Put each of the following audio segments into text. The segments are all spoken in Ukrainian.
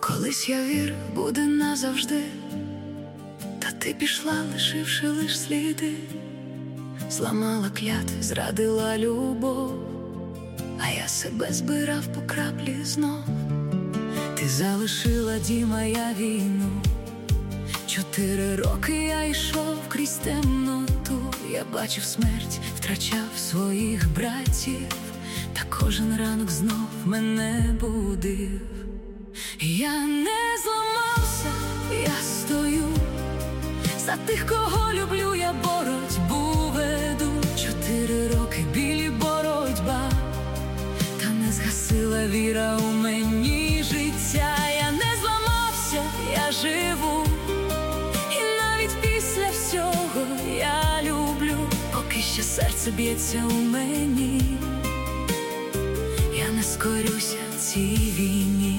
Колись я вірив, буде назавжди, та ти пішла, лишивши лиш сліди. Зламала клятви, зрадила любов, а я себе збирав по краплі знов. Ти залишила дім, а я війну. 4 роки я йшов крізь темноту. Я бачив смерть, втрачав своїх братів, та кожен ранок знов мене будив. Я не зламався, я стою за тих, кого люблю, я боротьбу веду. 4 роки білі боротьба, та не згасила віра у мені життя. Я не зламався, я живу, і навіть після всього я люблю. Поки ще серце б'ється у мені, я не скорюся цій війні.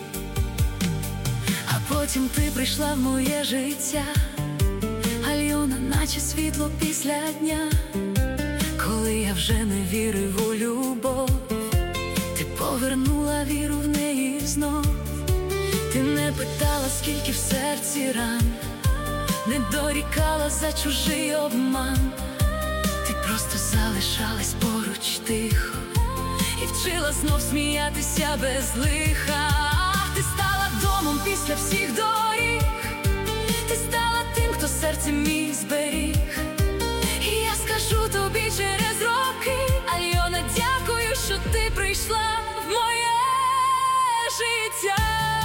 А потім ти прийшла в моє життя, Альона, наче світло після дня. Коли я вже не вірив у любов, ти повернула віру в неї знов. Ти не питала, скільки в серці ран, не дорікала за чужий обман. Ти просто залишалась поруч тихо і вчила знов сміятися без лиха. Ти стала домом після всіх доріг, ти стала тим, хто серце мій зберіг. І я скажу тобі через роки: Альона, дякую, що ти прийшла в моє життя.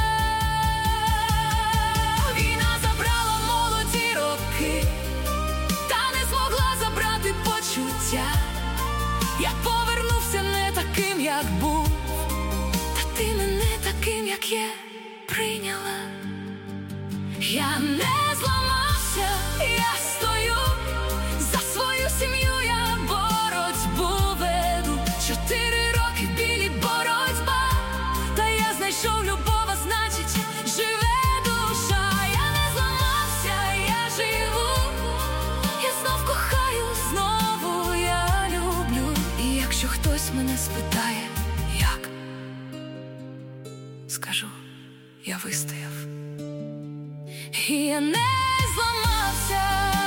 Війна забрала молоді роки, та не змогла забрати почуття. Я повернувся не таким, як був, та ти мене таким, як є, прийняла. Я не зламався, я стою за свою сім'ю, я боротьбу веду. 4 роки білі боротьба, та я знайшов любов, а значить живе душа. Я не зламався, я живу, я знов кохаю, знову я люблю. І якщо хтось мене спитає, як, скажу: я вистояв. І я не зламався.